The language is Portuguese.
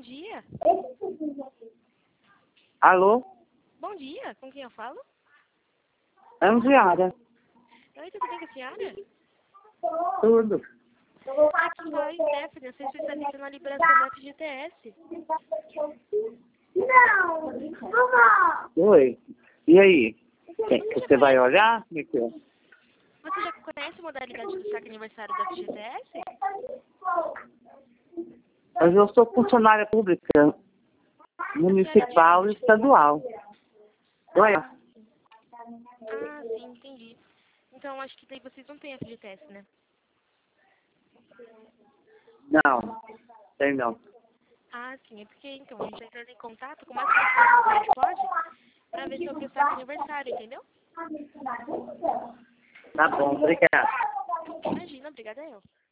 dia. Alô? Bom dia, com quem eu falo? Andiara. Oi, tudo bem com a senhora? Tudo. Oi, Stephanie, eu sou especialista na liberação do FGTS. Oi. E aí? Você vai olhar? Você já conhece a modalidade do saque aniversário do FGTS? Mas eu sou funcionária pública, municipal e estadual. Oi. Ah, sim, entendi. Então, acho que daí vocês não têm FGTS, né? Não, tem não. Ah, sim, é porque, então, a gente vai entrar em contato com o máximo de pessoas que a gente pode pra ver sobre o saque aniversário, entendeu? Tá bom, obrigado. Imagina, obrigada eu.